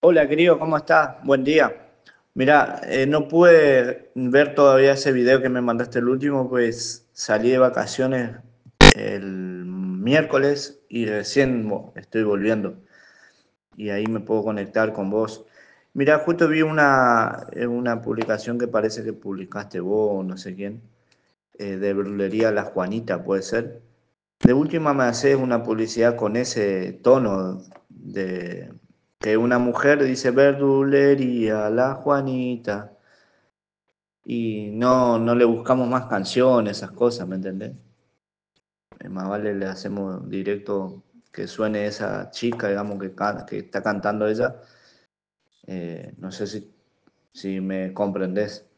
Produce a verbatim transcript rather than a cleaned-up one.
Hola, querido, ¿cómo estás? Buen día. Mira, eh, no pude ver todavía ese video que me mandaste el último, pues salí de vacaciones el miércoles y recién bo- estoy volviendo y ahí me puedo conectar con vos. Mira, justo vi una, eh, una publicación que parece que publicaste vos, no sé quién, eh, de Verdulería La Juanita, puede ser. De última me haces una publicidad con ese tono de que una mujer dice verdulería, la Juanita, y no, no le buscamos más canciones, esas cosas, ¿me entendés? Eh, Más vale le hacemos directo que suene esa chica, digamos, que, can- que está cantando ella. Eh, no sé si, si me comprendés.